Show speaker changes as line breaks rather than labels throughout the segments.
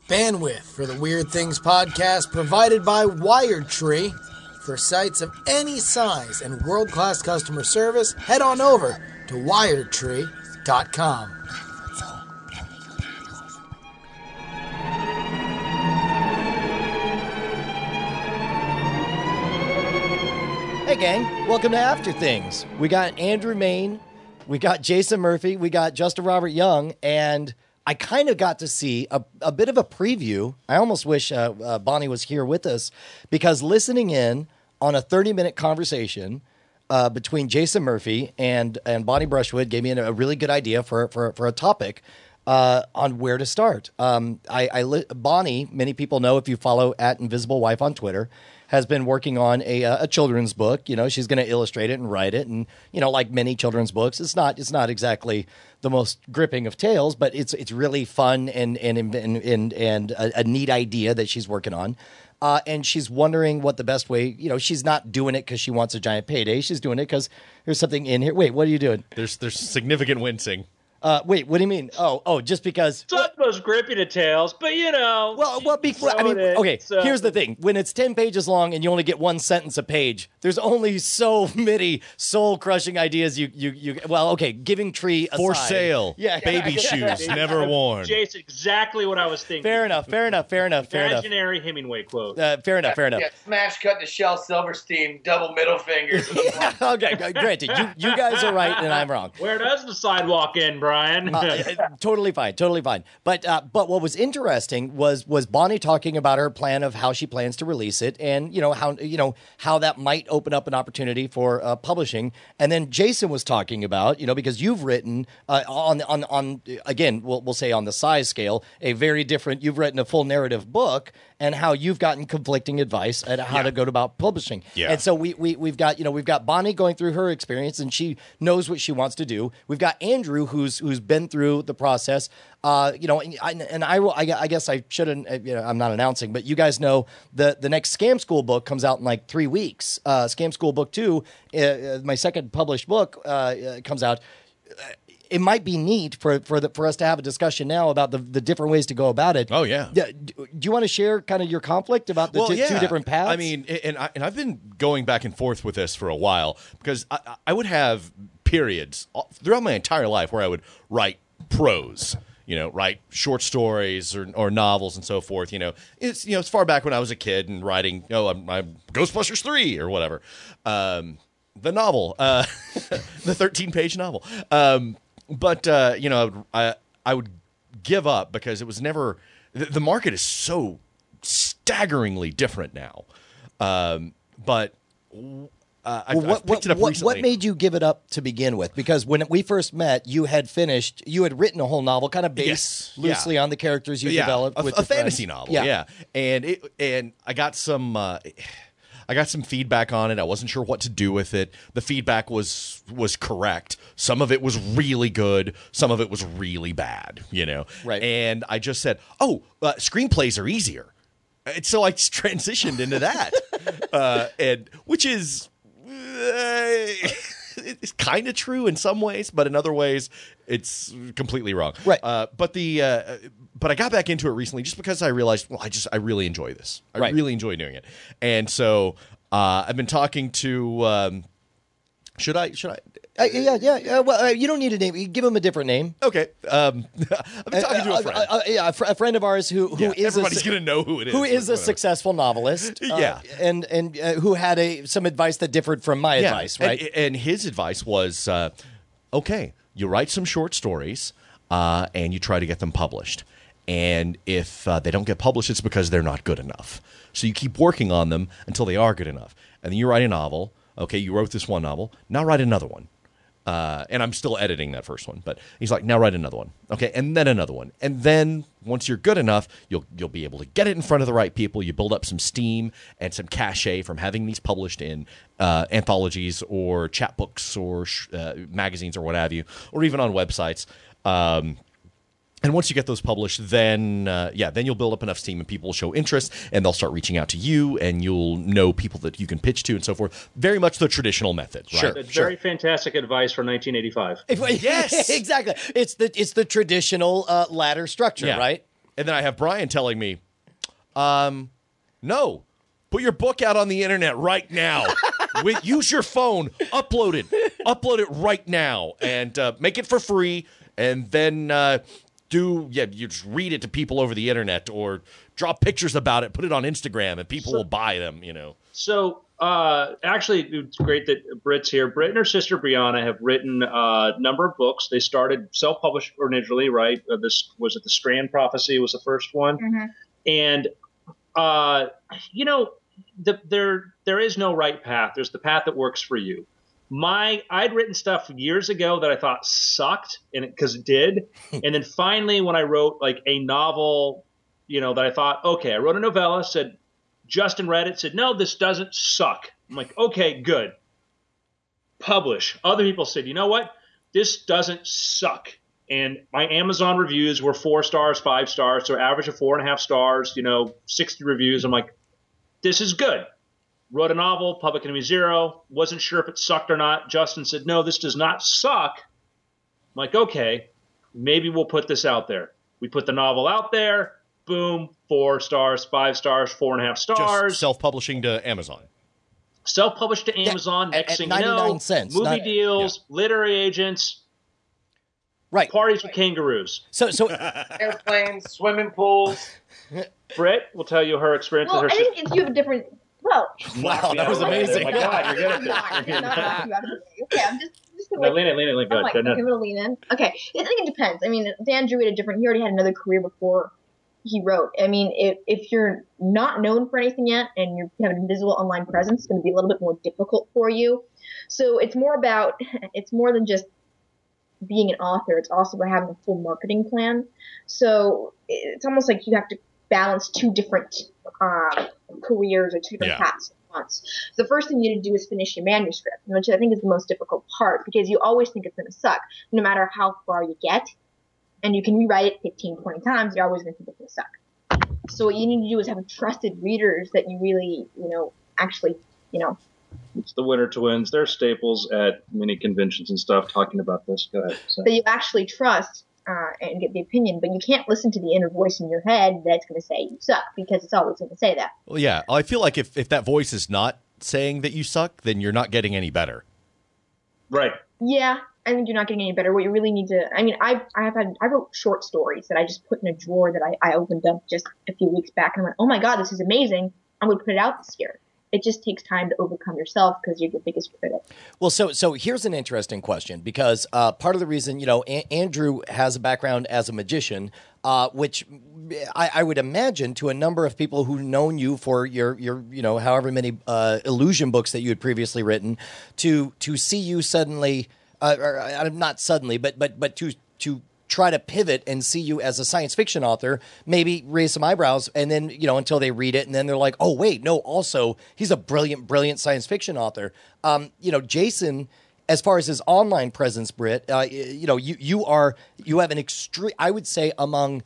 Bandwidth for the Weird Things podcast provided by WiredTree. For sites of any size and world-class customer service, head on over to wiredtree.com.
Hey gang, welcome to After Things. We got Andrew Main, we got Jason Murphy, we got Justin Robert Young, and I kind of got to see a bit of a preview. I almost wish Bonnie was here with us, because listening in on a 30-minute conversation between Jason Murphy and Bonnie Brushwood gave me a really good idea for a topic on where to start. Bonnie, many people know if you follow @InvisibleWife on Twitter, has been working on a children's book. You know, she's going to illustrate it and write it, and you know, like many children's books, it's not exactly the most gripping of tales, but it's really fun and a neat idea that she's working on. And she's wondering what the best way. You know, she's not doing it because she wants a giant payday. She's doing it because there's something in here. Wait, what are you doing?
There's significant wincing.
Wait, what do you mean? Oh, just because.
It's not the most grippy details, but you know.
Here's the thing. When it's 10 pages long and you only get one sentence a page, there's only so many soul-crushing ideas giving Tree aside.
For sale.
Yeah.
Baby shoes, never worn.
Jason, exactly what I was thinking.
Fair enough.
Imaginary Hemingway quote.
Fair enough.
Yeah, smash cut to Shel Silverstein, double middle fingers.
Okay, granted. You guys are right and I'm wrong.
Where does the sidewalk end, Brian?
Totally fine. But what was interesting was Bonnie talking about her plan of how she plans to release it, and how that might open up an opportunity for publishing. And then Jason was talking about, because you've written on again, we'll say on the size scale, a very different. You've written a full narrative book, and how you've gotten conflicting advice at how to go about publishing. Yeah. And so we've got Bonnie going through her experience, and she knows what she wants to do. We've got Andrew who's been through the process. I guess I shouldn't. I'm not announcing, but you guys know the next Scam School book comes out in like 3 weeks. Scam School book 2, my second published book, comes out. It might be neat for us to have a discussion now about the different ways to go about it.
Oh yeah.
Do you want to share kind of your conflict about the two different paths?
I mean, and I've been going back and forth with this for a while, because I would have periods throughout my entire life where I would write prose. Write short stories or novels and so forth. It's far back when I was a kid and writing. I'm Ghostbusters 3 or whatever. The novel, the 13-page novel. But I would give up because it was never. The market is so staggeringly different now. But I picked it up recently.
What made you give it up to begin with? Because when we first met, you had written a whole novel, kind of based loosely on the characters you developed with
a fantasy novel. Yeah. And I got some. I got some feedback on it. I wasn't sure what to do with it. The feedback was correct. Some of it was really good. Some of it was really bad, Right. And I just said, screenplays are easier. And so I just transitioned into that. And which is it's kind of true in some ways, but in other ways it's completely wrong.
Right.
But I got back into it recently just because I realized, I really enjoy this. I really enjoy doing it. And so I've been talking to should I?
Yeah. Well, you don't need a name. You give him a different name.
Okay. I've been talking to a friend.
A friend of ours who is
everybody's going to know who it is.
Who is a successful novelist. And who had some advice that differed from my advice, right?
And his advice was, okay, you write some short stories and you try to get them published. And if they don't get published, it's because they're not good enough. So you keep working on them until they are good enough. And then you write a novel. Okay, you wrote this one novel. Now write another one. And I'm still editing that first one. But he's like, now write another one. Okay, and then another one. And then once you're good enough, you'll be able to get it in front of the right people. You build up some steam and some cachet from having these published in anthologies or chapbooks or magazines or what have you, or even on websites. And once you get those published, then you'll build up enough steam and people will show interest and they'll start reaching out to you and you'll know people that you can pitch to and so forth. Very much the traditional method. Right?
Sure. It's very fantastic advice for 1985.
Yes, exactly. It's the traditional ladder structure, right?
And then I have Brian telling me, no, put your book out on the internet right now. Use your phone, upload it right now, and make it for free, and then you just read it to people over the internet, or draw pictures about it, put it on Instagram, and people will buy them.
So actually, it's great that Britt's here. Britt and her sister Brianna have written a number of books. They started self-published originally, right? This was it. The Strand Prophecy was the first one, and there is no right path. There's the path that works for you. I'd written stuff years ago that I thought sucked, because it did, and then finally when I wrote like a novel, that I thought, okay, I wrote a novella, said. Justin read it, said, no, this doesn't suck. I'm like, okay, good. Publish. Other people said, you know what? This doesn't suck. And my Amazon reviews were 4 stars, 5 stars, so average of 4.5 stars, 60 reviews. I'm like, this is good. Wrote a novel, Public Enemy Zero. Wasn't sure if it sucked or not. Justin said, no, this does not suck. I'm like, okay, maybe we'll put this out there. We put the novel out there. Boom, 4 stars, 5 stars, 4.5 stars.
Just self-publishing to Amazon.
Self-published to Amazon. Next thing you know,
99 cents.
Movie deals, literary agents,
right?
Parties with kangaroos.
So
airplanes, swimming pools.
Britt will tell you her experience
Well,
with her.
I think it's you have a different. Well,
wow, that was amazing.
Oh my God, you're good at this.
Okay, I'm just
No, lean in,
I'm
good.
like,
Good.
okay, I'm gonna lean in. Okay, I think it depends. I mean, Dan Drew had he already had another career before he wrote. I mean, if you're not known for anything yet and you have an invisible online presence, it's going to be a little bit more difficult for you. So it's more than just being an author. It's also about having a full marketing plan. So it's almost like you have to balance 2 different careers or 2 different paths at once. So the first thing you need to do is finish your manuscript, which I think is the most difficult part, because you always think it's going to suck no matter how far you get. And you can rewrite it 15, 20 times, you're always going to think it's going to suck. So what you need to do is have trusted readers that you really, actually.
It's the Winter Twins. They're staples at many conventions and stuff talking about this. Go ahead. So.
That you actually trust and get the opinion, but you can't listen to the inner voice in your head that's going to say you suck, because it's always going to say that.
Well, yeah. I feel like if that voice is not saying that you suck, then you're not getting any better.
Right.
Yeah. I think you're not getting any better. What you really need to, I mean, I wrote short stories that I just put in a drawer that I opened up just a few weeks back, and I went, oh my God, this is amazing. I'm going to put it out this year. It just takes time to overcome yourself because you're your biggest critic.
Well, so here's an interesting question, because part of the reason, Andrew has a background as a magician, which I would imagine to a number of people who've known you for your however many illusion books that you had previously written, to see you suddenly. Or not suddenly, but to try to pivot and see you as a science fiction author, maybe raise some eyebrows, and then until they read it, and then they're like, oh wait, no, also he's a brilliant science fiction author. Jason, as far as his online presence, Britt, you have an extreme. I would say among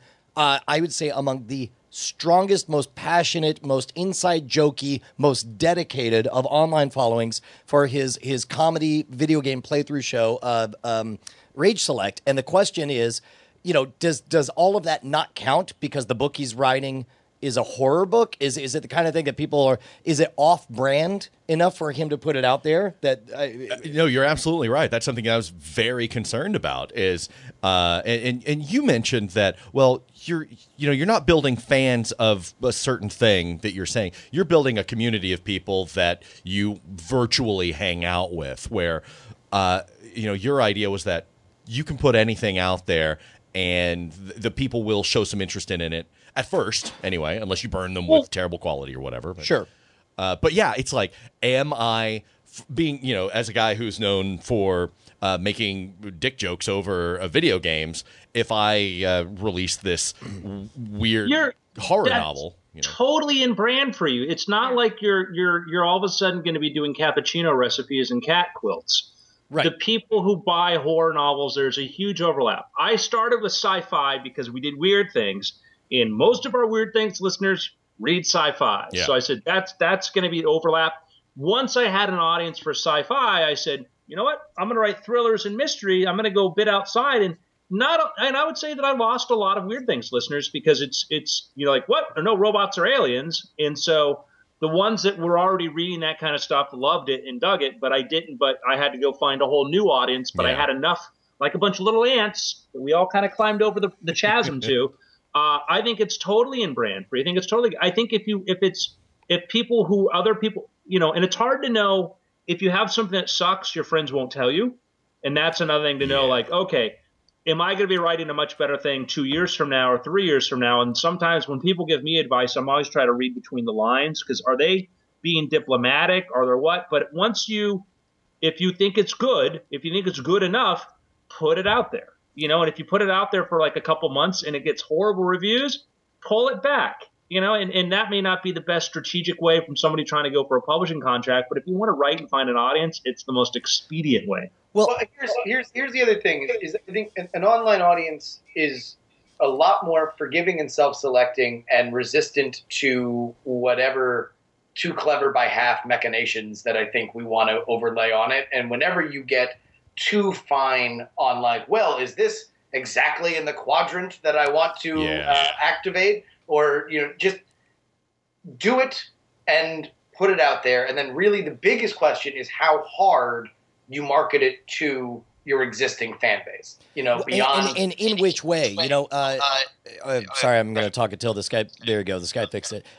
the strongest, most passionate, most inside jokey, most dedicated of online followings for his comedy video game playthrough show, Rage Select. And the question is, does all of that not count because the book he's writing is a horror book? Is it the kind of thing that is it off-brand enough for him to put it out there?
No, you're absolutely right. That's something I was very concerned about. Is and you mentioned that. Well, you're not building fans of a certain thing that you're saying. You're building a community of people that you virtually hang out with. Where your idea was that you can put anything out there, and the people will show some interest in it. At first, anyway, unless you burn them with terrible quality or whatever. But,
sure.
But yeah, it's like, am I being, as a guy who's known for making dick jokes over video games, if I release this weird horror novel?
Totally in brand for you. It's not like you're all of a sudden going to be doing cappuccino recipes and cat quilts.
Right.
The people who buy horror novels, there's a huge overlap. I started with sci-fi because we did weird things. And most of our Weird Things listeners read sci-fi. Yeah. So I said, that's going to be overlap. Once I had an audience for sci-fi, I said, you know what? I'm going to write thrillers and mystery. I'm going to go a bit outside. And and I would say that I lost a lot of weird things, listeners, because it's like, what? No robots or aliens, and so the ones that were already reading that kind of stuff loved it and dug it, but I didn't. But I had to go find a whole new audience. But I had enough, like a bunch of little ants that we all kind of climbed over the chasm to. I think it's totally in brand for you. I think if people who other people, and it's hard to know if you have something that sucks, your friends won't tell you. And that's another thing to know, like, okay, am I going to be writing a much better thing 2 years from now or 3 years from now? And sometimes when people give me advice, I'm always trying to read between the lines, because are they being diplomatic or they're what? But if you think it's good, if you think it's good enough, put it out there. And if you put it out there for like a couple months and it gets horrible reviews, pull it back. And that may not be the best strategic way from somebody trying to go for a publishing contract, but if you want to write and find an audience, it's the most expedient way.
Well, here's the other thing is I think an online audience is a lot more forgiving and self-selecting and resistant to whatever too clever by half machinations that I think we want to overlay on it. And whenever you get too fine on like, well, is this exactly in the quadrant that I want to activate? Or, just do it and put it out there. And then really the biggest question is how hard you market it to your existing fan base, beyond.
And in which way? Sorry, I'm going to talk until this guy, there you go, this guy fixed it.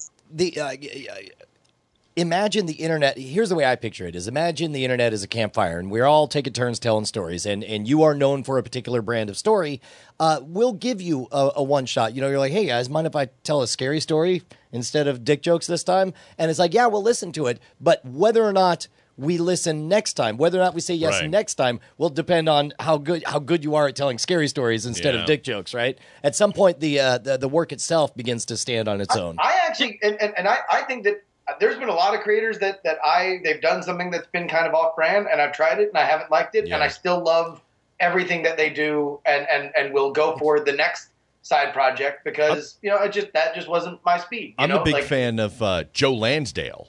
Imagine the internet. Here's the way I picture it: is imagine the internet as a campfire, and we're all taking turns telling stories. And you are known for a particular brand of story. We'll give you a one shot. You're like, hey guys, mind if I tell a scary story instead of dick jokes this time? And it's like, yeah, we'll listen to it. But whether or not we listen next time, whether or not we say yes next time, will depend on how good you are at telling scary stories instead of dick jokes. Right? At some point, the work itself begins to stand on its own.
I actually, and I think that. There's been a lot of creators that they've done something that's been kind of off brand, and I've tried it and I haven't liked it, and I still love everything that they do, and will go for the next side project because that just wasn't my speed.
I'm a big fan of Joe Lansdale.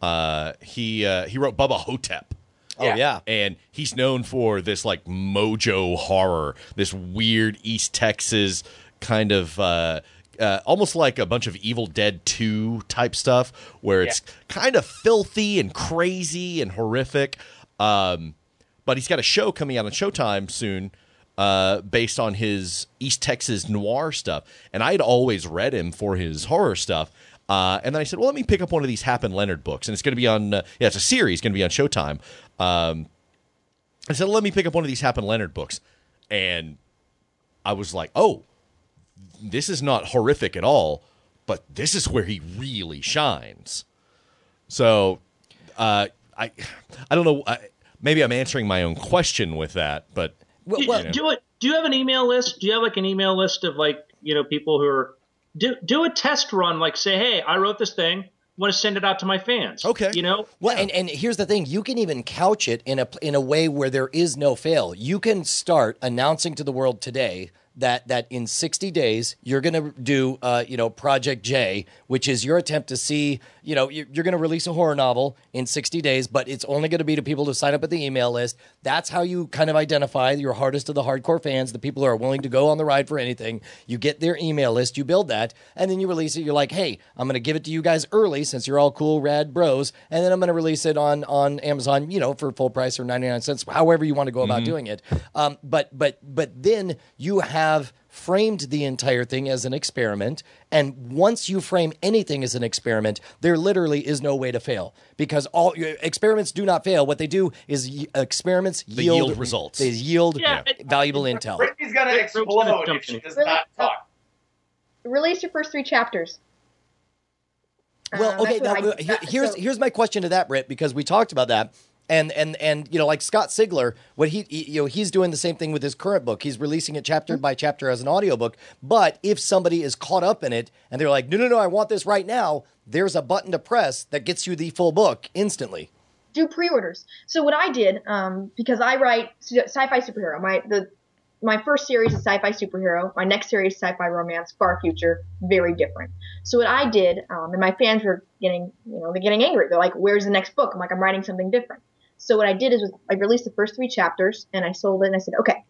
He wrote Bubba Hotep.
Oh yeah,
and he's known for this like mojo horror, this weird East Texas kind of. Almost like a bunch of Evil Dead 2 type stuff where it's kind of filthy and crazy and horrific. But he's got a show coming out on Showtime soon based on his East Texas noir stuff. And I had always read him for his horror stuff. And then I said, well, let me pick up one of these Hap and Leonard books. And it's going to be on, it's a series, going to be on Showtime. I said, let me pick up one of these Hap and Leonard books. And I was like, oh, this is not horrific at all, but this is where he really shines. So, I don't know. Maybe I'm answering my own question with that, but
do you have an email list? Do you have like an email list of like people who are do a test run? Like say, hey, I wrote this thing. Want to send it out to my fans?
Okay.
Well, and here's the thing: you can even couch it in a way where there is no fail. You can start announcing to the world today that in 60 days you're going to do Project J, which is your attempt to see, you're going to release a horror novel in 60 days, but it's only going to be to people who sign up at the email list. That's how you kind of identify your hardest of the hardcore fans, the people who are willing to go on the ride for anything. You get their email list, you build that, and then you release it. You're like, hey, I'm going to give it to you guys early since you're all cool, rad bros, and then I'm going to release it on Amazon, for full price or 99 cents, however you want to go about doing it. But then you have framed the entire thing as an experiment, and once you frame anything as an experiment, there literally is no way to fail because all experiments do not fail. What they do is experiments yield
results.
They yield valuable intel.
Brittany's gonna explode if she does not talk.
Release your first 3 chapters.
Well, okay. Now, here's my question to that, Britt, because we talked about that. And like Scott Sigler, what he's doing the same thing with his current book. He's releasing it chapter by chapter as an audiobook. But if somebody is caught up in it and they're like, no, I want this right now, there's a button to press that gets you the full book instantly.
Do pre-orders. So what I did, because I write sci-fi superhero, my first series is sci-fi superhero. My next series is sci-fi romance, far future, very different. So what I did, and my fans were getting angry. They're like, where's the next book? I'm like, I'm writing something different. So what I did is I released the first 3 chapters and I sold it and I said, okay,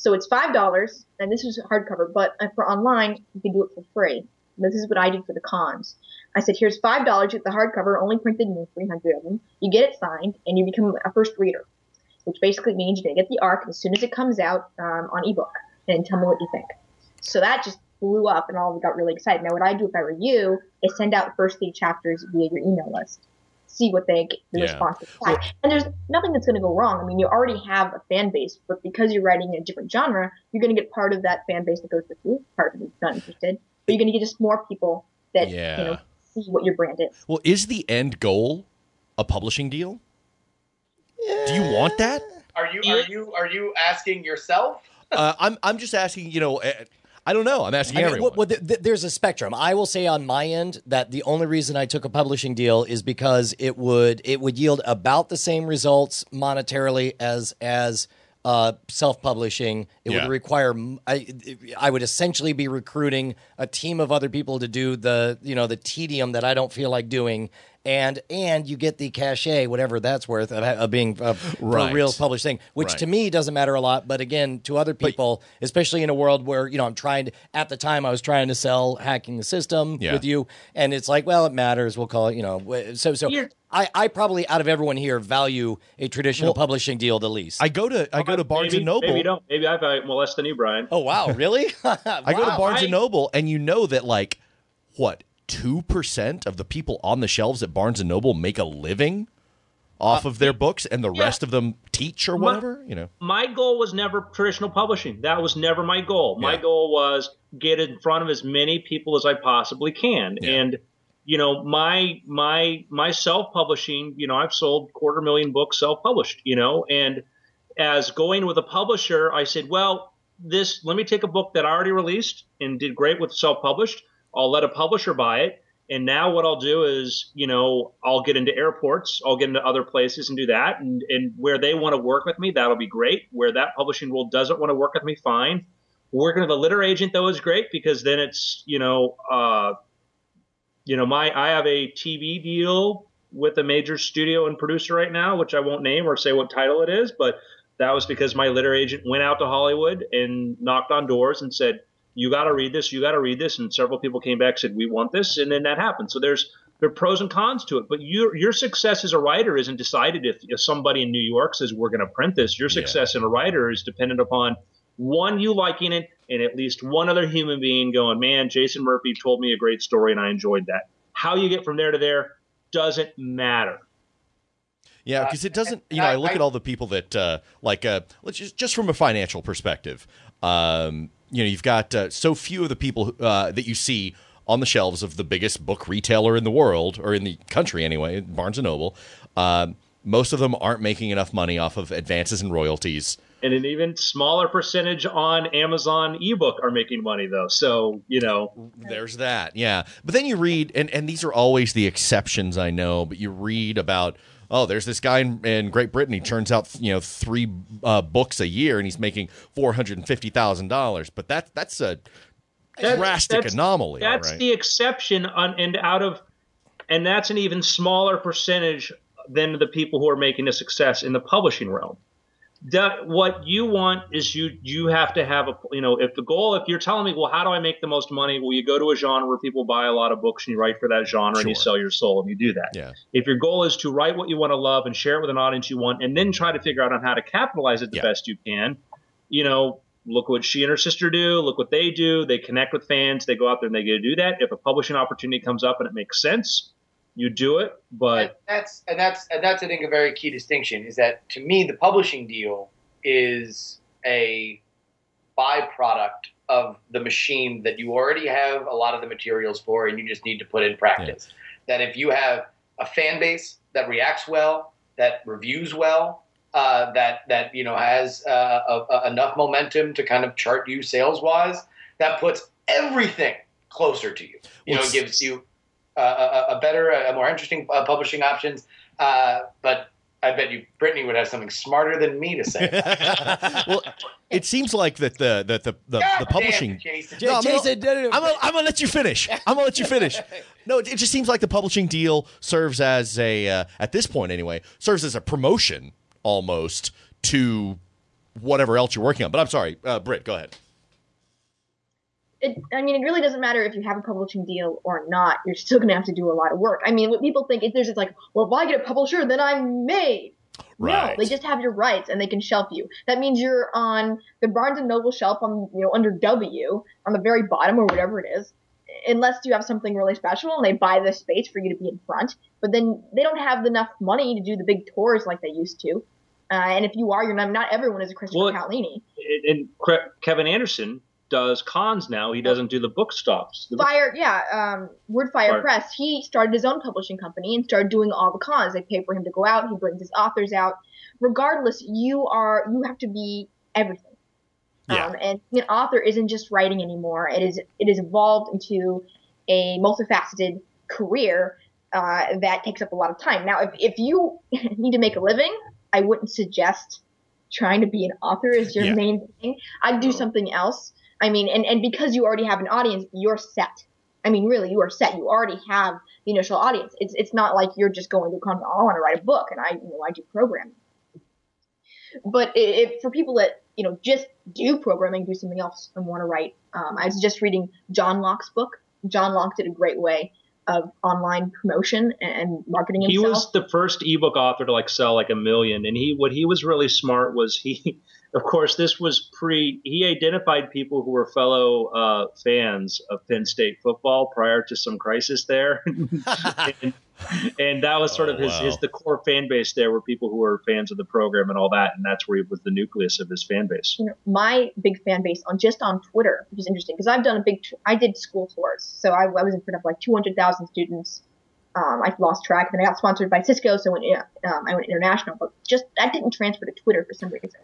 So it's $5, and this is hardcover, but for online, you can do it for free. This is what I did for the cons. I said, here's $5, you get the hardcover, only printed in 300 of them. You get it signed, and you become a first reader, which basically means you're going to get the arc as soon as it comes out on ebook, and tell me what you think. So that just blew up, and all got really excited. Now, what I do if I were you is send out first 3 chapters via your email list. See what the response is like. And there's nothing that's going to go wrong. I mean, you already have a fan base, but because you're writing in a different genre, you're going to get part of that fan base that goes with you, part of it that's not interested. But you're going to get just more people that see what your brand is.
Well, is the end goal a publishing deal? Do you want that?
Are you asking yourself?
I'm just asking. I don't know. I'm asking everyone.
There's a spectrum. I will say on my end that the only reason I took a publishing deal is because it would yield about the same results monetarily as self-publishing. It would require I would essentially be recruiting a team of other people to do the tedium that I don't feel like doing. And you get the cachet, whatever that's worth, of being a real published thing, which to me doesn't matter a lot. But again, to other people, especially in a world where, at the time I was trying to sell Hacking the System with you. And it's like, well, it matters. We'll call it, So I probably, out of everyone here, value a traditional publishing deal the least.
I go to Barnes & Noble.
Maybe you don't. Maybe I value more less than you, Brian.
Oh, wow. Really?
I go to Barnes & Noble, and you know that, 2% of the people on the shelves at Barnes & Noble make a living off of their books, and the rest of them teach or whatever,
My goal was never traditional publishing. That was never my goal. My goal was get in front of as many people as I possibly can. Yeah. And, my self-publishing, I've sold 250,000 books self-published, and as going with a publisher, I said, well, let me take a book that I already released and did great with self-published. I'll let a publisher buy it. And now what I'll do is, I'll get into airports, I'll get into other places and do that. And where they want to work with me, that'll be great. Where that publishing world doesn't want to work with me, fine. Working with a liter agent, though, is great because then it's, I have a TV deal with a major studio and producer right now, which I won't name or say what title it is. But that was because my liter agent went out to Hollywood and knocked on doors and said, you got to read this, you got to read this. And several people came back and said, we want this. And then that happened. So there are pros and cons to it. But your success as a writer isn't decided if somebody in New York says, we're going to print this. Your success as a writer is dependent upon, one, you liking it, and at least one other human being going, man, Jason Murphy told me a great story and I enjoyed that. How you get from there to there doesn't matter.
Yeah, because it doesn't, I look at all the people that, let's just from a financial perspective, you've got so few of the people that you see on the shelves of the biggest book retailer in the world, or in the country anyway, Barnes & Noble. Most of them aren't making enough money off of advances and royalties.
And an even smaller percentage on Amazon ebook are making money, though. So,
There's that, yeah. But then you read, and these are always the exceptions, I know, but you read about, there's this guy in Great Britain. He turns out, 3 books a year, and he's making $450,000. But that's a drastic anomaly.
That's
right?
the exception, and that's an even smaller percentage than the people who are making a success in the publishing realm. What you want is you have to have if you're telling me, well, how do I make the most money? Well, you go to a genre where people buy a lot of books and you write for that genre and you sell your soul and you do that.
Yeah.
If your goal is to write what you want to love and share it with an audience you want and then try to figure out on how to capitalize it the best you can, look what she and her sister do. Look what they do. They connect with fans. They go out there and they get to do that. If a publishing opportunity comes up and it makes sense, you do it. But
that's I think a very key distinction is that, to me, the publishing deal is a byproduct of the machine that you already have a lot of the materials for and you just need to put in practice. That if you have a fan base that reacts well, that reviews well, that has enough momentum to kind of chart you sales wise, that puts everything closer to you. It gives you a better, more interesting publishing options. But I bet you Brittany would have something smarter than me to say.
Well, it seems like that the publishing.
Jason.
No, I'm gonna let you finish. No, it just seems like the publishing deal serves as at this point anyway, serves as a promotion almost to whatever else you're working on. But I'm sorry, Britt, go ahead.
It really doesn't matter if you have a publishing deal or not. You're still going to have to do a lot of work. I mean, what people think is there's just like, well, if I get a publisher, then I'm made.
Right.
No, they just have your rights and they can shelf you. That means you're on the Barnes and Noble shelf on, under W on the very bottom or whatever it is, unless you have something really special and they buy the space for you to be in front. But then they don't have enough money to do the big tours like they used to. And if you are, not everyone is a Christopher Paolini.
And Kevin Anderson does cons now. He doesn't do the book stops.
Wordfire Press. He started his own publishing company and started doing all the cons. They pay for him to go out. He brings his authors out. Regardless, you have to be everything.
Yeah.
And an author isn't just writing anymore. It is evolved into a multifaceted career that takes up a lot of time. Now, if you need to make a living, I wouldn't suggest trying to be an author as your main thing. I'd do something else. I mean, and because you already have an audience, you're set. I mean, really, you are set. You already have the initial audience. It's not like you're just going to come, I want to write a book, and I do programming. But if for people that, just do programming, do something else and want to write, I was just reading John Locke's book. John Locke did a great way of online promotion and marketing himself.
He was the first ebook author to sell 1 million. And what he was really smart was of course, this was he identified people who were fellow fans of Penn State football prior to some crisis there. and that was sort of the core fan base there were people who were fans of the program and all that. And that's where he was the nucleus of his fan base.
My big fan base on Twitter, which is interesting because I've done I did school tours. So I was in front of 200,000 students. I lost track, and then I got sponsored by Cisco, so I went international. But I didn't transfer to Twitter for some reason.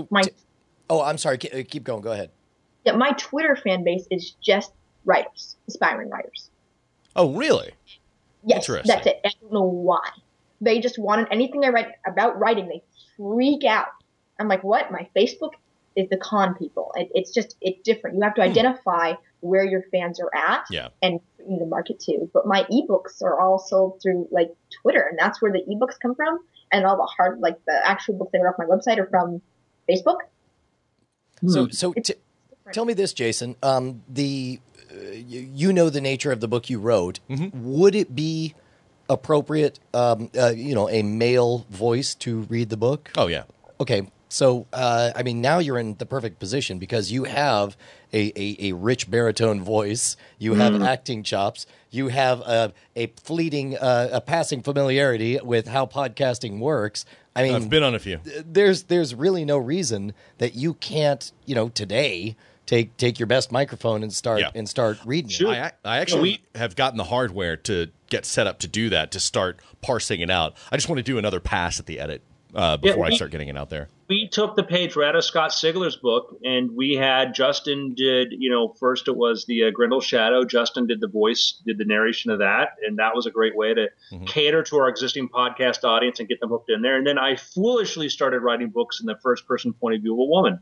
I'm sorry. Keep going. Go ahead.
Yeah, my Twitter fan base is just writers, aspiring writers.
Oh, really?
Yes, that's it. I don't know why. They just wanted anything I write about writing. They freak out. I'm like, what? My Facebook is the con people. It's different. You have to identify where your fans are at and you to market to. But my ebooks are all sold through Twitter, and that's where the ebooks come from. And all the the actual books that are off my website are from Facebook.
So tell me this, Jason. The nature of the book you wrote. Mm-hmm. Would it be appropriate, a male voice to read the book?
Oh yeah.
Okay. So, now you're in the perfect position because you have a rich baritone voice, you have acting chops, you have a fleeting, passing familiarity with how podcasting works.
I've been on a few.
There's really no reason that you can't, today take your best microphone and start reading it.
I actually have gotten the hardware to get set up to do that, to start parsing it out. I just want to do another pass at the edit before I start getting it out there.
We took the page right out of Scott Sigler's book, and we had Justin did, first it was the Grendel Shadow. Justin did the voice, did the narration of that, and that was a great way to cater to our existing podcast audience and get them hooked in there. And then I foolishly started writing books in the first-person point of view of a woman.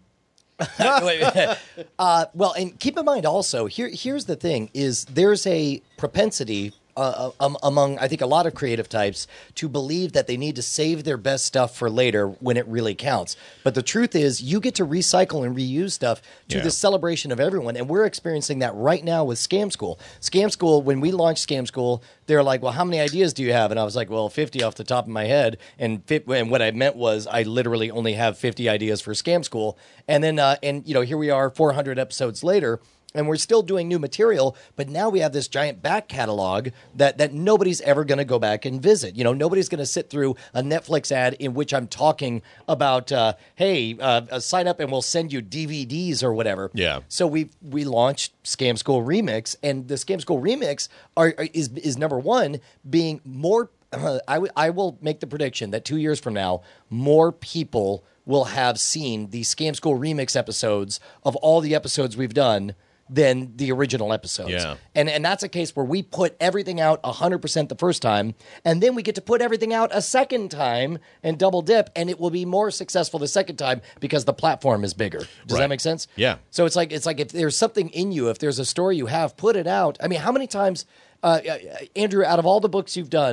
Well, and keep in mind also, here's the thing, is there's a propensity among, I think, a lot of creative types to believe that they need to save their best stuff for later when it really counts. But the truth is, you get to recycle and reuse stuff to the celebration of everyone. And we're experiencing that right now with Scam School. Scam School, when we launched Scam School, they're like, well, how many ideas do you have? And I was like, well, 50 off the top of my head. And what I meant was I literally only have 50 ideas for Scam School. And then, here we are 400 episodes later. And we're still doing new material, but now we have this giant back catalog that nobody's ever going to go back and visit. Nobody's going to sit through a Netflix ad in which I'm talking about, sign up and we'll send you DVDs or whatever.
Yeah.
So we launched Scam School Remix, and the Scam School Remix is number one, being more. I will make the prediction that 2 years from now, more people will have seen the Scam School Remix episodes of all the episodes we've done than the original episodes.
Yeah.
And that's a case where we put everything out 100% the first time, and then we get to put everything out a second time and double dip, and it will be more successful the second time because the platform is bigger. Does that make sense?
Yeah.
So it's like if there's something in you, if there's a story you have, put it out. How many times, Andrew, out of all the books you've done,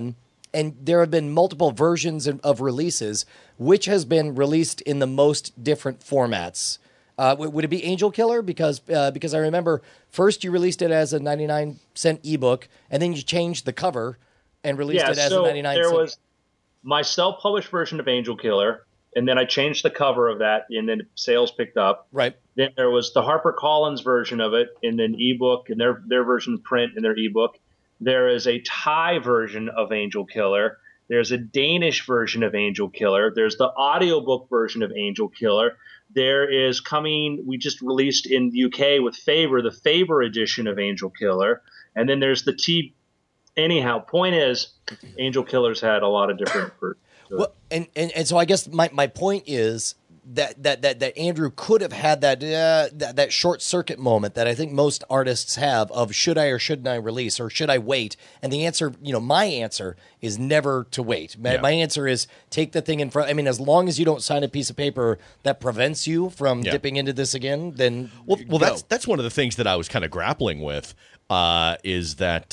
and there have been multiple versions of releases. Which has been released in the most different formats? Would it be Angel Killer? Because I remember first you released it as a 99-cent ebook, and then you changed the cover and released it as a 99-cent.
There was my self-published version of Angel Killer, and then I changed the cover of that, and then sales picked up.
Right.
Then there was the HarperCollins version of it, and then ebook, and their version print and their ebook. There is a Thai version of Angel Killer. There's a Danish version of Angel Killer. There's the audiobook version of Angel Killer. There is coming, we just released in the UK with Faber, the Faber edition of Angel Killer. And then there's the anyhow, point is, Angel Killer's had a lot of different versions.
Well, and so I guess my point is that Andrew could have had that short circuit moment that I think most artists have of should I or shouldn't I release, or should I wait? And the answer, my answer is never to wait. My answer is take the thing in front. I mean, as long as you don't sign a piece of paper that prevents you from dipping into this again, then
well, that's one of the things that I was kind of grappling with is that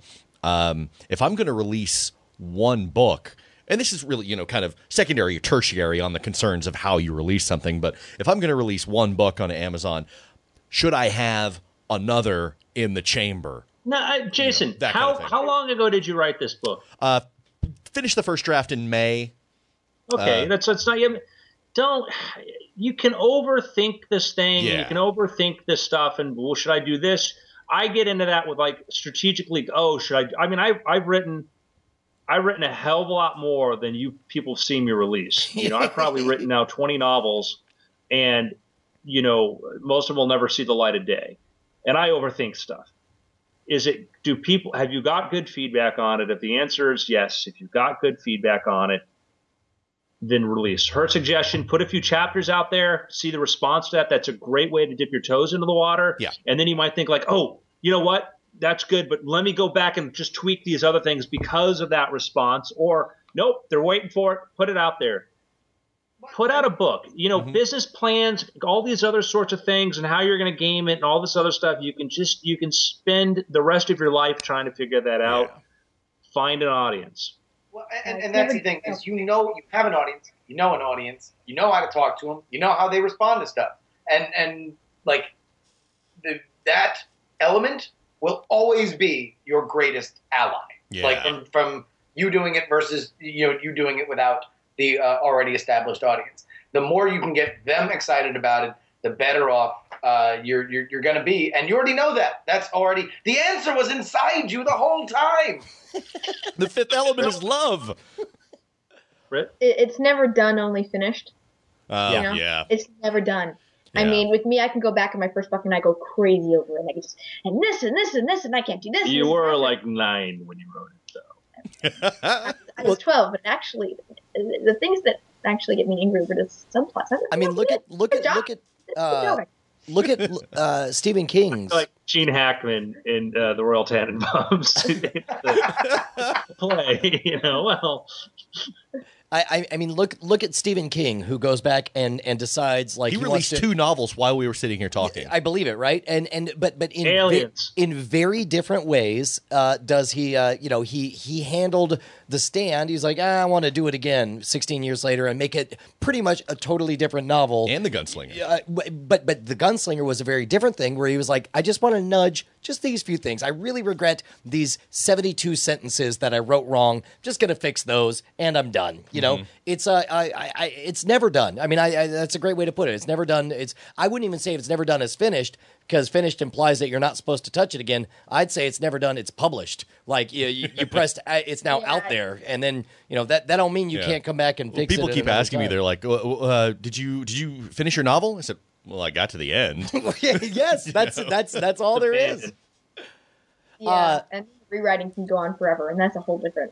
if I'm going to release one book. And this is really, kind of secondary or tertiary on the concerns of how you release something. But if I'm going to release one book on Amazon, should I have another in the chamber?
No, Jason, how long ago did you write this book?
Finished the first draft in May.
Okay, that's not yet. You can overthink this thing.
Yeah.
You can overthink this stuff. And, well, should I do this? I get into that with strategically, should I? I mean, I've written a hell of a lot more than you people have seen me release. I've probably written now 20 novels, and, most of them will never see the light of day. And I overthink stuff. Have you got good feedback on it? If the answer is yes, if you've got good feedback on it, then release. Her suggestion, put a few chapters out there, see the response to that. That's a great way to dip your toes into the water.
Yeah.
And then you might think you know what? That's good, but let me go back and just tweak these other things because of that response. Or, nope, they're waiting for it. Put it out there. Put out a book. Business plans, all these other sorts of things, and how you're going to game it, and all this other stuff. You can spend the rest of your life trying to figure that out. Yeah. Find an audience.
Well, and that's the thing is, you have an audience. You know an audience. You know how to talk to them. You know how they respond to stuff. And that element will always be your greatest ally.
Yeah.
From you doing it versus you doing it without the already established audience. The more you can get them excited about it, the better off you're going to be. And you already know that. That's already the answer was inside you the whole time.
The fifth element is love.
Britt?
It's never done, only finished.
Yeah.
It's never done.
Yeah.
I mean, with me, I can go back in my first book and I go crazy over it. And I can and this and this and this, and I can't do this.
You were like 9 when you wrote it, though.
I was 12, but actually, the things that actually get me angry over the subplots.
I mean, look at Stephen King's
like Gene Hackman in the Royal Tenenbaums play. Well.
I mean, look at Stephen King, who goes back and decides he
released 2 novels while we were sitting here talking.
I believe it, right? But in
Aliens.
In very different ways, does he? He handled The Stand. He's like, I want to do it again 16 years later and make it pretty much a totally different novel.
And The Gunslinger.
But The Gunslinger was a very different thing, where he was like, I just want to nudge just these few things. I really regret these 72 sentences that I wrote wrong. Just going to fix those, and I'm done. It's never done. I mean, that's a great way to put it. It's never done. I wouldn't even say it's never done as finished, because finished implies that you're not supposed to touch it again. I'd say it's never done. It's published. Like you pressed. It's now out there, and then that don't mean you can't come back and fix it.
People keep asking me. They're like, "Did you finish your novel?" I said, "Well, I got to the end."
Yes, that's all there is.
Yeah, and rewriting can go on forever, and that's a whole different.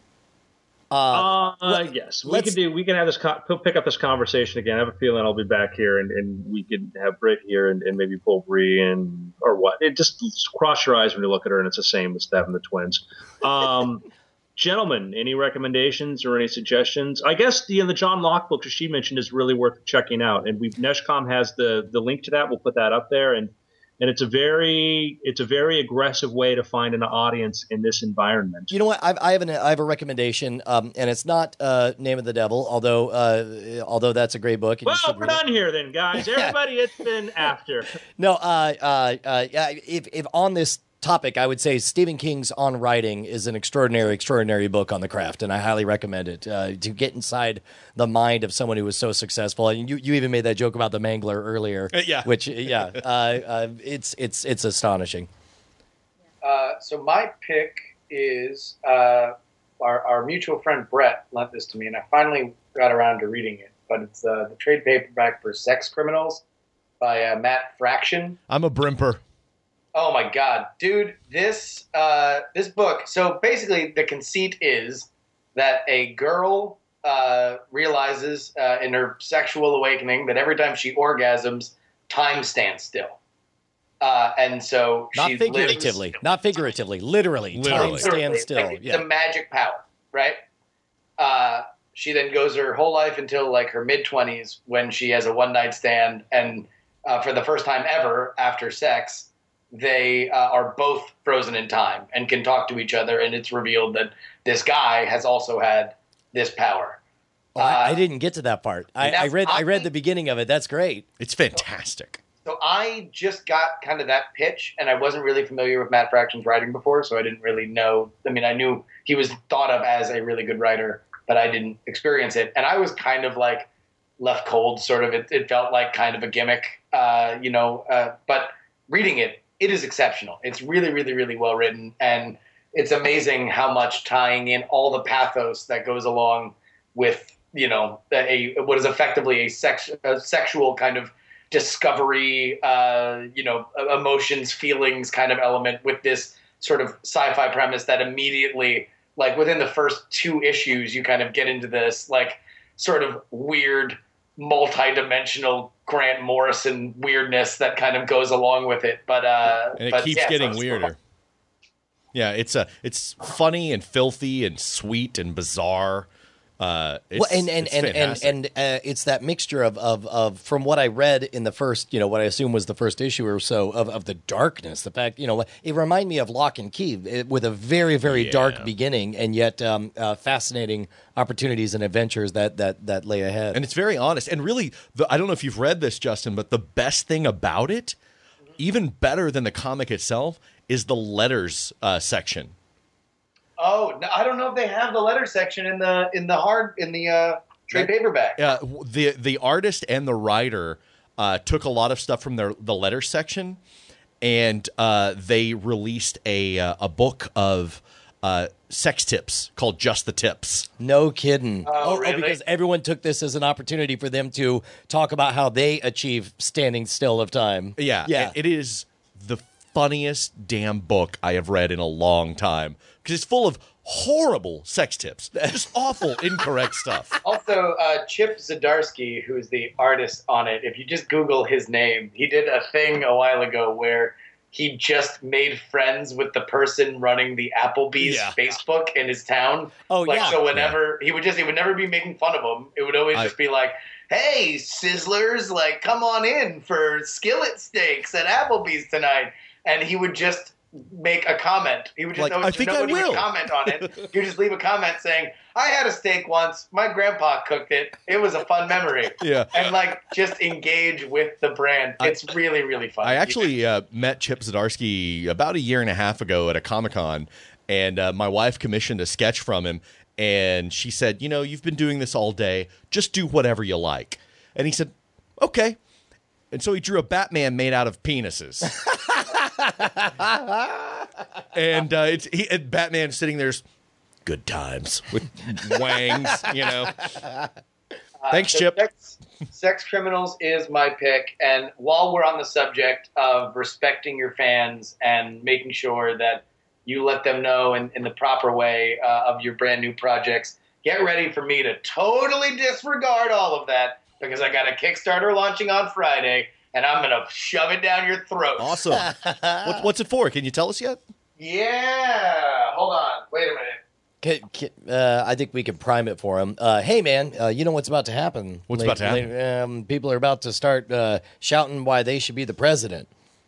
Yes, we can have this pick up this conversation again. I have a feeling I'll be back here, and we can have Britt here, and maybe pull Bree or what. It just cross your eyes when you look at her, and it's the same as having the twins. Gentlemen, any recommendations or any suggestions? I guess the John Locke book that she mentioned is really worth checking out, and Neshcom has the link to that. We'll put that up there, and and it's a very aggressive way to find an audience in this environment.
You know what? I have a recommendation, and it's not Name of the Devil, although that's a great book. And
Well, we're done here then, guys. Everybody, it's been after.
No, if on this topic, I would say Stephen King's On Writing is an extraordinary book on the craft, and I highly recommend it to get inside the mind of someone who was so successful. And you even made that joke about the Mangler earlier, which it's astonishing.
So my pick is our mutual friend Brett lent this to me, and I finally got around to reading it. But it's the trade paperback for Sex Criminals by Matt Fraction.
I'm a Brimper.
Oh my God, dude! This book. So basically, the conceit is that a girl realizes in her sexual awakening that every time she orgasms, time stands still, and so
not figuratively, literally, time stands still.
Like, it's a magic power, right? She then goes her whole life until like her mid-20s when she has a one-night stand, and for the first time ever after sex, they are both frozen in time and can talk to each other, and it's revealed that this guy has also had this power.
I didn't get to that part. I read the beginning of it. That's great.
It's fantastic.
So I just got kind of that pitch, and I wasn't really familiar with Matt Fraction's writing before, so I didn't really know. I mean, I knew he was thought of as a really good writer, but I didn't experience it. And I was kind of like left cold, sort of. It felt like kind of a gimmick, but reading it, it is exceptional. It's really, really, really well written, and it's amazing how much tying in all the pathos that goes along with, what is effectively a sexual kind of discovery, emotions, feelings kind of element with this sort of sci-fi premise that immediately, like within the first 2 issues, you kind of get into this like sort of weird, multi-dimensional Grant Morrison weirdness that kind of goes along with it, but
it keeps getting weirder. Yeah, it's funny and filthy and sweet and bizarre.
It's that mixture of from what I read in the first, what I assume was the first issue or so of the darkness. The fact, it reminded me of Lock and Key with a very, very dark beginning, and yet fascinating opportunities and adventures that lay ahead.
And it's very honest. And really, I don't know if you've read this, Justin, but the best thing about it, even better than the comic itself, is the letters section.
Oh, I don't know if they have the letter section in the trade paperback.
Yeah, the artist and the writer took a lot of stuff from the letter section, and they released a book of sex tips called Just the Tips.
No kidding.
Really?
Because everyone took this as an opportunity for them to talk about how they achieve standing still of time.
Yeah. It is the funniest damn book I have read in a long time, because it's full of horrible sex tips, just awful, incorrect stuff.
Also, Chip Zdarsky, who's the artist on it, if you just Google his name, he did a thing a while ago where he just made friends with the person running the Applebee's Facebook in his town. So whenever he would never be making fun of him. It would always just be like, "Hey, Sizzlers, like come on in for skillet steaks at Applebee's tonight." And he would just make a comment. He would just
I think I will
comment on it. He would just leave a comment saying, "I had a steak once. My grandpa cooked it. It was a fun memory."
Yeah.
And just engage with the brand. It's really, really fun.
I actually met Chip Zdarsky about 1.5 years ago at a Comic-Con, and my wife commissioned a sketch from him, and she said, "You've been doing this all day. Just do whatever you like." And he said, "Okay." And so he drew a Batman made out of penises. And and Batman sitting there's good times with wangs, Thanks, Chip.
Sex Criminals is my pick. And while we're on the subject of respecting your fans and making sure that you let them know in the proper way of your brand new projects, get ready for me to totally disregard all of that, because I got a Kickstarter launching on Friday, and I'm going to shove it down your throat.
Awesome. What's it for? Can you tell us yet?
Yeah. Hold on. Wait a minute.
I think we can prime it for him. Hey, man, you know what's about to happen?
What's about to happen?
People are about to start shouting why they should be the president.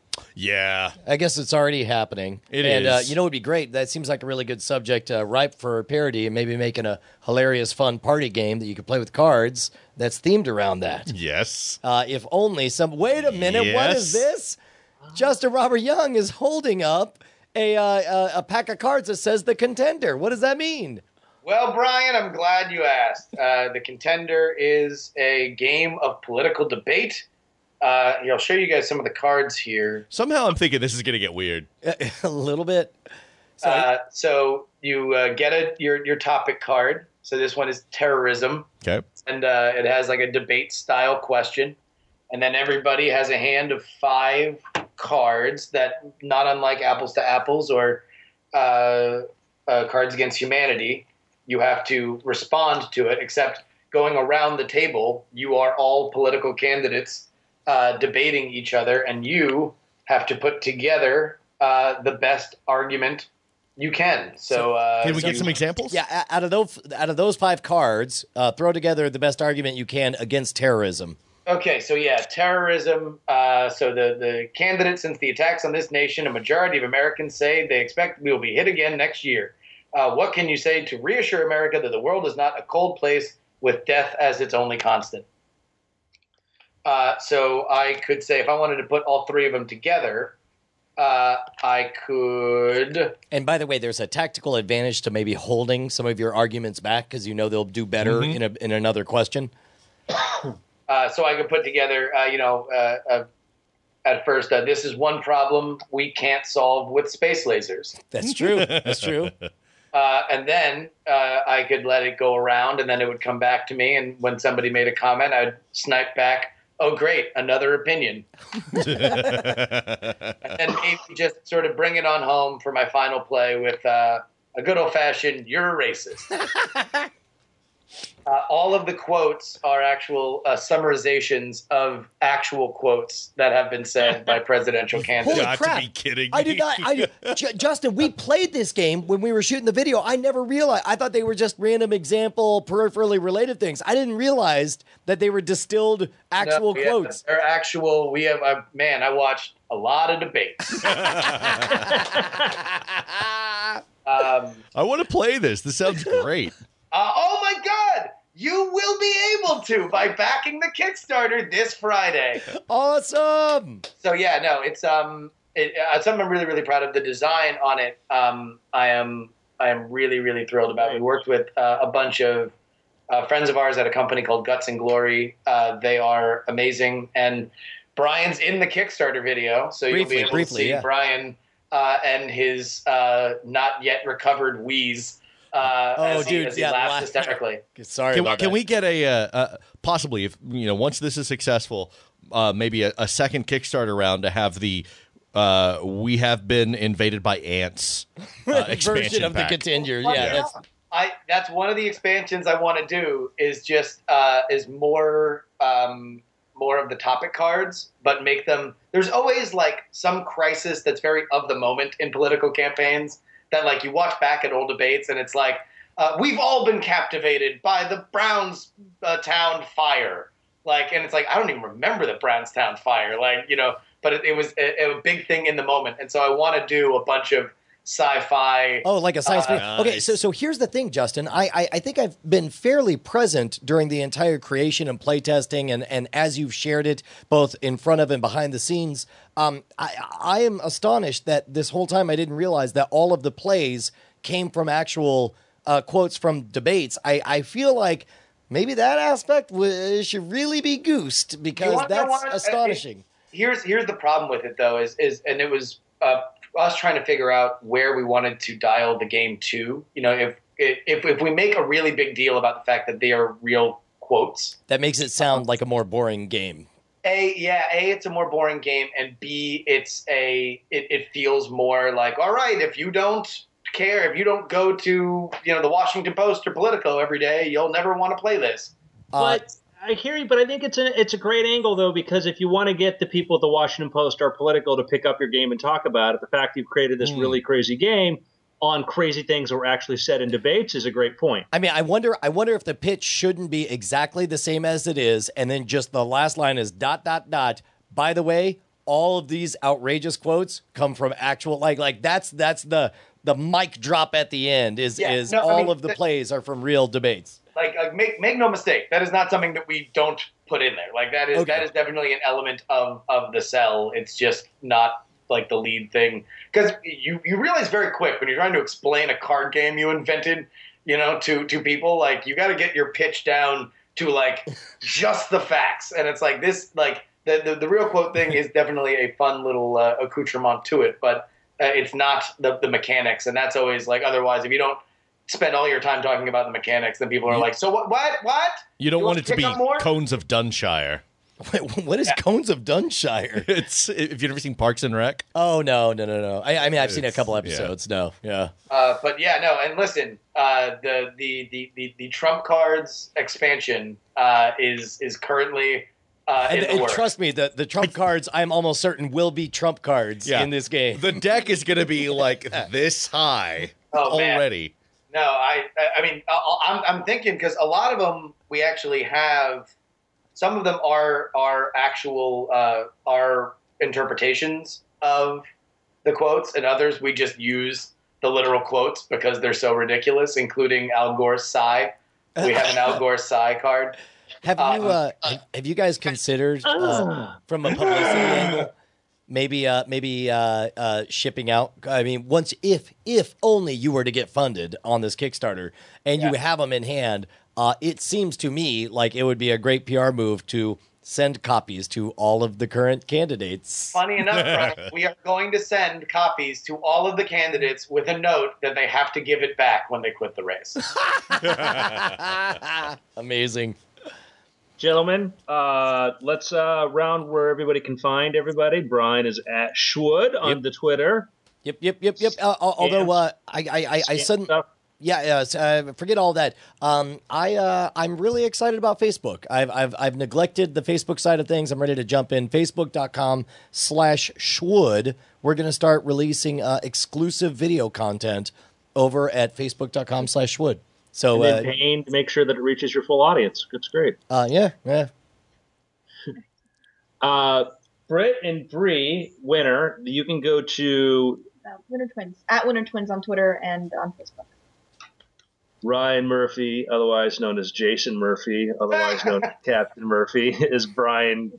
Yeah.
I guess it's already happening.
It
and,
is.
you know, it would be great. That seems like a really good subject, ripe for parody, and maybe making a hilarious, fun party game that you could play with cards that's themed around that.
Yes.
If only some. Wait a minute. What is this? Justin Robert Young is holding up a pack of cards that says The Contender. What does that mean?
Well, Brian, I'm glad you asked. The Contender is a game of political debate. I'll show you guys some of the cards here.
Somehow I'm thinking this is going to get weird.
A little bit.
So you get your topic card. So this one is terrorism.
Okay.
And it has like a debate style question. And then everybody has a hand of 5 cards that, not unlike Apples to Apples or Cards Against Humanity, you have to respond to it, except going around the table, you are all political candidates debating each other, and you have to put together the best argument you can. So
can we get some examples?
Yeah, out of those 5 cards, throw together the best argument you can against terrorism.
Okay, so yeah, terrorism. So the candidate, since the attacks on this nation, a majority of Americans say they expect we will be hit again next year. What can you say to reassure America that the world is not a cold place with death as its only constant? So I could say, if I wanted to put all 3 of them together, I could.
And by the way, there's a tactical advantage to maybe holding some of your arguments back because you know they'll do better in another question.
So I could put together, at first, this is one problem we can't solve with space lasers.
That's true. That's true.
And then I could let it go around, and then it would come back to me. And when somebody made a comment, I'd snipe back, "Oh, great, another opinion." And then maybe just sort of bring it on home for my final play with a good old-fashioned, "You're a racist." All of the quotes are actual summarizations of actual quotes that have been said by presidential candidates.
Holy crap.
To be kidding
I did
me.
not. Justin, we played this game when we were shooting the video. I never realized. I thought they were just random example, peripherally related things. I didn't realize that they were distilled actual quotes.
They're actual. We have, I watched a lot of debates.
I want to play this. This sounds great.
Oh my God! You will be able to by backing the Kickstarter this Friday.
Awesome!
So yeah, no, it's something I'm really, really proud of. The design on it, I am really, really thrilled about. We worked with a bunch of friends of ours at a company called Guts and Glory. They are amazing, and Brian's in the Kickstarter video, so you'll be able to see Brian and his not yet recovered wheeze. As he laughs hysterically.
Sorry about that.
Can we get a possibly, if once this is successful, maybe a second Kickstarter round to have the "We have been invaded by ants" expansion
version of
pack.
the Contender?
Well,
Yeah,
that's one of the expansions I want to do. Is just is more of the topic cards, but make them. There's always like some crisis that's very of the moment in political campaigns. That like you watch back at old debates and it's like, we've all been captivated by the Brownstown fire. Like, and it's like, I don't even remember the Brownstown fire. Like, but it was a big thing in the moment. And so I want to do a bunch of sci-fi.
Oh, like a science fiction.
Nice.
Okay, so here's the thing, Justin. I think I've been fairly present during the entire creation and playtesting, and as you've shared it, both in front of and behind the scenes. I am astonished that this whole time I didn't realize that all of the plays came from actual quotes from debates. I feel like maybe that aspect should really be goosed because that's astonishing.
Here's the problem with it though is and it was us trying to figure out where we wanted to dial the game to. If we make a really big deal about the fact that they are real quotes,
that makes it sound like a more boring game.
It's a more boring game, and B, it feels more like, all right, if you don't care, if you don't go to the Washington Post or Politico every day, you'll never want to play this.
But I hear you, but I think it's a great angle though, because if you want to get the people at the Washington Post or Politico to pick up your game and talk about it, the fact you've created this really crazy game on crazy things that were actually said in debates is a great point.
I mean, I wonder if the pitch shouldn't be exactly the same as it is, and then just the last line is ... By the way, all of these outrageous quotes come from actual like that's the mic drop at the end is all of the plays are from real debates.
Like make no mistake, that is not something that we don't put in there. Like that is definitely an element of the sell. It's just not like the lead thing, because you realize very quick when you're trying to explain a card game you invented, to people, like you got to get your pitch down to like just the facts, and it's like this, like the real quote thing is definitely a fun little accoutrement to it, but it's not the mechanics, and that's always like, otherwise if you don't spend all your time talking about the mechanics, then people are like, so what?
You don't want it to be Cones of Dunshire.
Wait, what is Cones of Dunshire?
It's, if you've ever seen Parks and Rec.
Oh, no. I mean, I've seen a couple episodes. Yeah. No, yeah.
But yeah, no. And listen, the Trump cards expansion is currently in the works.
Trust me, the Trump cards, I'm almost certain will be Trump cards in this game.
The deck is going to be like this high already.
Man. No, I mean, I'm thinking, because a lot of them we actually have. Some of them are actual are interpretations of the quotes, and others we just use the literal quotes because they're so ridiculous, including Al Gore's sigh. We have an Al Gore sigh card.
Have you guys considered from a publicity angle maybe shipping out? I mean, once if only you were to get funded on this Kickstarter and you have them in hand. It seems to me like it would be a great PR move to send copies to all of the current candidates.
Funny enough, Brian, we are going to send copies to all of the candidates with a note that they have to give it back when they quit the race.
Amazing.
Gentlemen, let's round where everybody can find everybody. Brian is at Schwood on the Twitter.
Yep. Although I suddenly... Yeah, forget all that. I'm really excited about Facebook. I've neglected the Facebook side of things. I'm ready to jump in. Facebook.com/Schwood. We're going to start releasing exclusive video content over at Facebook.com/Schwood. So,
and then paying to make sure that it reaches your full audience. It's great.
Yeah.
Britt and Bree, winner. You can go to
Winter Twins at Winter Twins on Twitter and on Facebook.
Ryan Murphy, otherwise known as Jason Murphy, otherwise known as Captain Murphy, is Brian.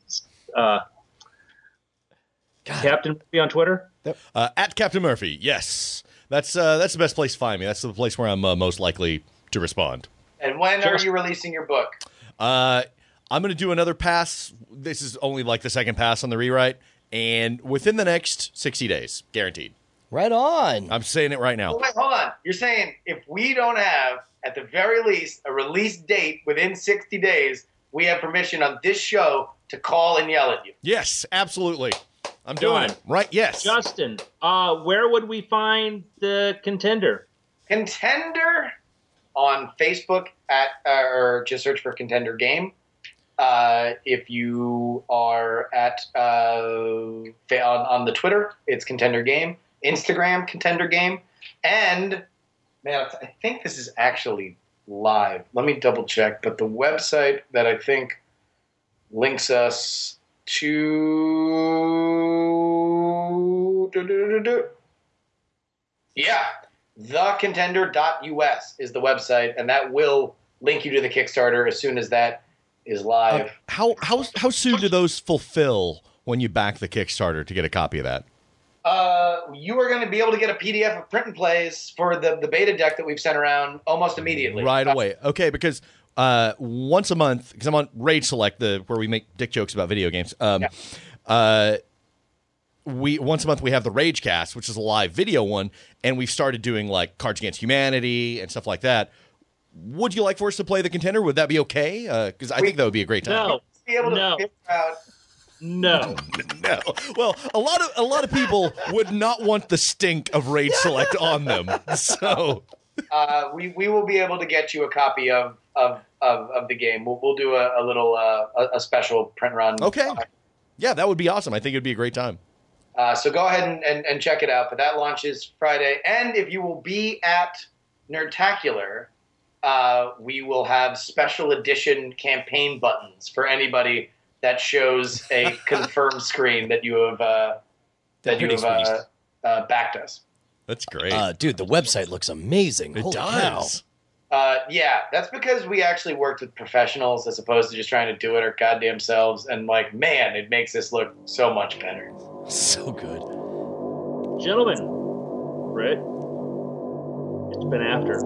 Captain Murphy on Twitter?
At Captain Murphy, yes. That's the best place to find me. That's the place where I'm most likely to respond.
And when are you releasing your book?
I'm going to do another pass. This is only like the second pass on the rewrite. And within the next 60 days, guaranteed.
Right on.
I'm saying it right now.
Wait, hold on. You're saying if we don't have, at the very least, a release date within 60 days, we have permission on this show to call and yell at you?
Yes, absolutely. I'm doing it. Right, yes.
Justin, where would we find the Contender?
Contender on Facebook or just search for Contender Game. If you are on the Twitter, it's Contender Game. Instagram, Contender Game. And, man, I think this is actually live. Let me double check. But the website that I think links us to... Yeah, thecontender.us is the website, and that will link you to the Kickstarter as soon as that is live.
How soon do those fulfill when you back the Kickstarter to get a copy of that?
You are going to be able to get a PDF of print and plays for the beta deck that we've sent around almost immediately.
Right away. Okay, because once a month, because I'm on Rage Select, where we make dick jokes about video games. Once a month we have the Rage Cast, which is a live video one, and we've started doing like Cards Against Humanity and stuff like that. Would you like for us to play the Contender? Would that be okay? Because I think that would be a great time.
No.
Be able to figure out.
No.
Well, a lot of people would not want the stink of Rage Select on them. So
we will be able to get you a copy of the game. We'll do a little a special print run.
Okay. Yeah, that would be awesome. I think it would be a great time.
So go ahead and check it out. But that launches Friday. And if you will be at Nerdtacular, we will have special edition campaign buttons for anybody that shows a confirmed screen that you have backed us.
That's great.
Dude, the website looks amazing.
It
Holy
does.
Yeah, that's because we actually worked with professionals as opposed to just trying to do it our goddamn selves. And like, man, it makes this look so much better.
Cow. So good.
Gentlemen, Britt, it's been after.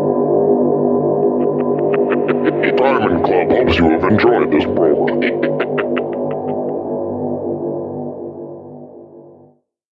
Diamond Club hopes you have enjoyed this program.